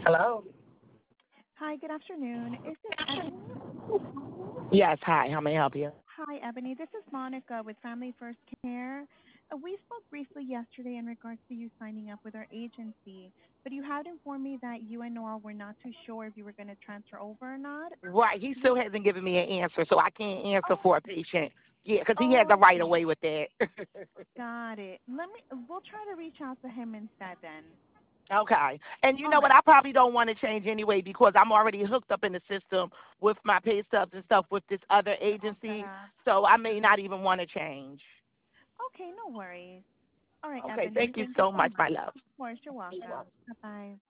Hello? Hi, good afternoon. Is this Ebony? Yes, hi. How may I help you? Hi, Ebony. This is Monica with Family First Care. We spoke briefly yesterday in regards to you signing up with our agency, but you had informed me that you and Noel were not too sure if you were going to transfer over or not. Right. He still hasn't given me an answer, so I can't answer Oh, for a patient. Yeah, because he has the right of okay. way with that. Got it. We'll try to reach out to him instead then. Okay. And you All know what? right. I probably don't want to change anyway because I'm already hooked up in the system with my pay stubs and stuff with this other All set agency, up. so I may not even want to change. Okay, no worries. All right, Okay. Ebony. Thank you Thank you so so much, my much. love. Of course, you're welcome. Bye-bye.